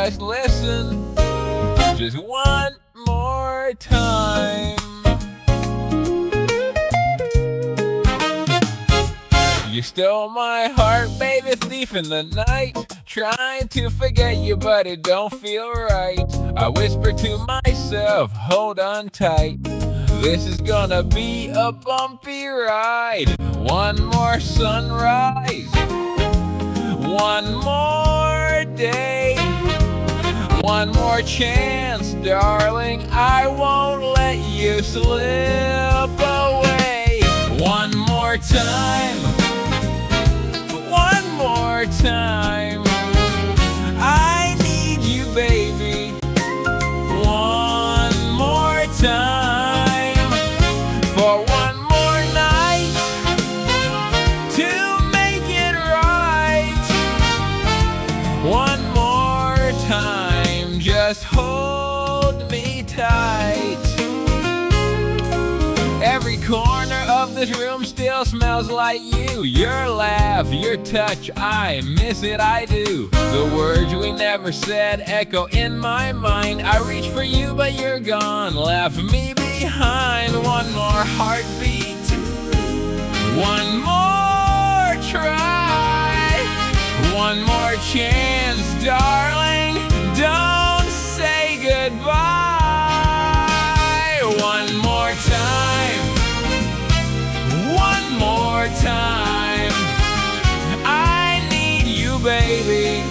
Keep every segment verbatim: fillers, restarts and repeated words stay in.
just listen, just one more time. You stole my heart, baby, thief in the night. Trying to forget you, but it don't feel right. I whisper to myself, hold on tight. This is gonna be a bumpy ride. One more sunrise, one more day, one more chance, darling. I won't let you slip away. One more time, one more time. I need you, baby. One more time, for one more night to make it right. One more time, just hold me tight. Every corner of this room still smells like you. Your laugh, your touch, I miss it, I do. The words we never said echo in my mind. I reach for you, but you're gone, left me behind. One more heartbeat, one more try, one more chance, darling. Don't say goodbye. One more time, one more time. I need you, baby.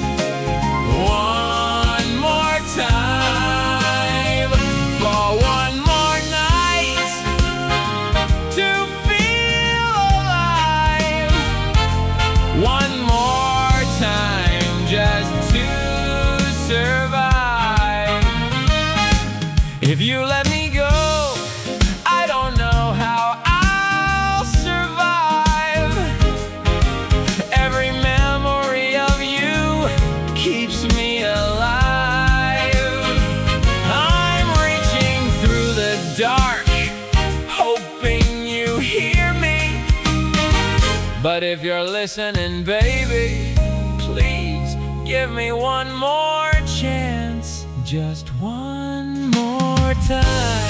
One more time, for one more night to feel alive. One more time, just to survive. If you let me go, I don't know how I'll survive. Every memory of you keeps me alive. I'm reaching through the dark, hoping you hear me. But if you're listening, baby, please give me one more chance, just one more time.